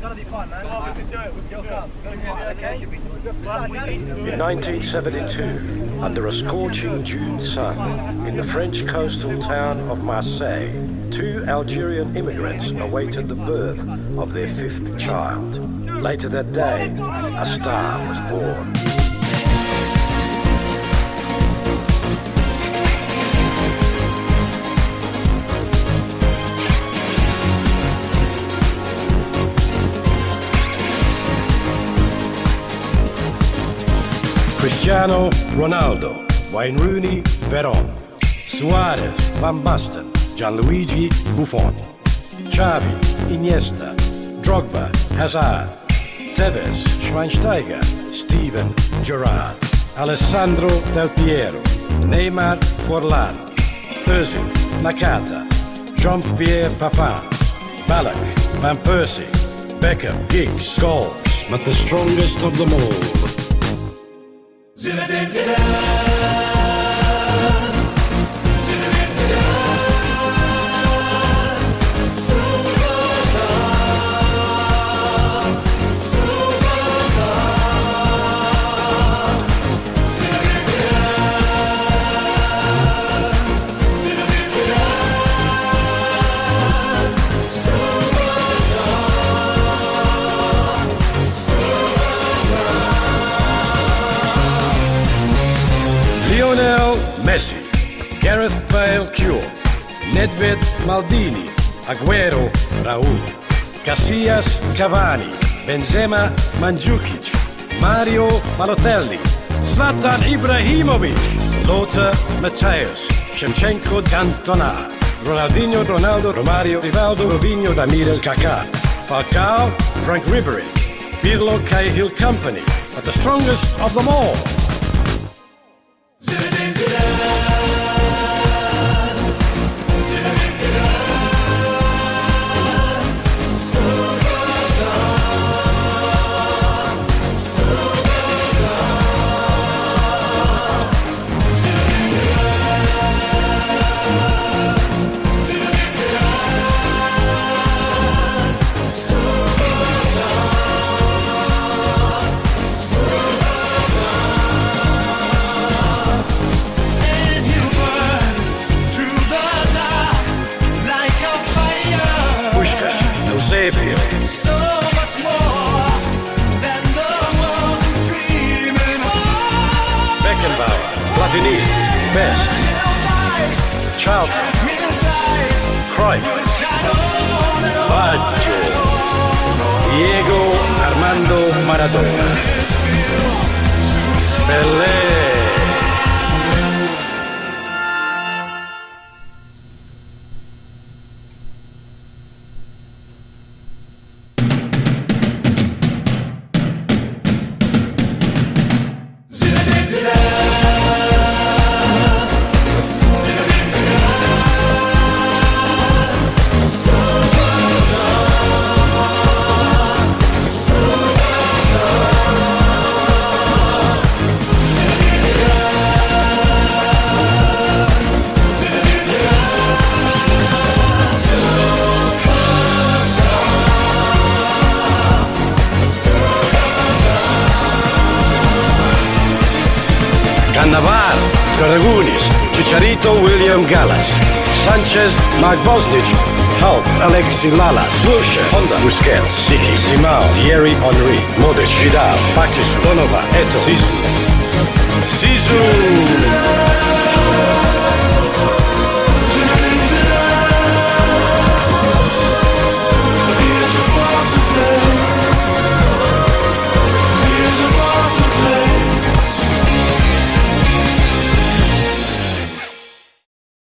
gonna be fun, man. We can do it. You'll come. In 1972, under a scorching June sun, in the French coastal town of Marseille, two Algerian immigrants awaited the birth of their fifth child. Later that day, a star was born. Cristiano Ronaldo, Wayne Rooney, Veron, Suarez, Van Basten, Gianluigi Buffon, Xavi, Iniesta, Drogba, Hazard, Tevez, Schweinsteiger, Steven Gerrard, Alessandro Del Piero, Neymar Forlan, Özil, Nakata, Jean-Pierre Papin, Ballack, Van Persie, Beckham, Giggs, Scholes, but the strongest of them all, Zinedine Zidane. Lionel Messi, Gareth Bale Cure, Nedved Maldini, Aguero Raul, Casillas Cavani, Benzema Mandzukic, Mario Balotelli, Zlatan Ibrahimovic, Lothar Matthäus, Shevchenko Cantona, Ronaldinho, Ronaldo, Romario, Rivaldo, Robinho, Ramirez, Kaká, Falcao, Frank Ribery, Pirlo, Cahill Company, but the strongest of them all, Zinedine Zidane. Zinedine Zidane. Superstar. Superstar. Zinedine Zidane. Zinedine Zidane. Superstar. Eusebio, So much more than the world is dreaming of. Beckenbauer, Platini, Best, Charlton, Cruyff, Baggio, Diego Armando Maradona, Pelé. Cannavaro, Karagunis, Chicharito, William Gallas, Sanchez, Mark Bosnich, Hulk, Alexis Lalas, Wilshere, Honda, Busquets, Siki, Simao, Thierry Henry, Modric, Vidal, Bacchus, Donova, Eto'o, Zizou.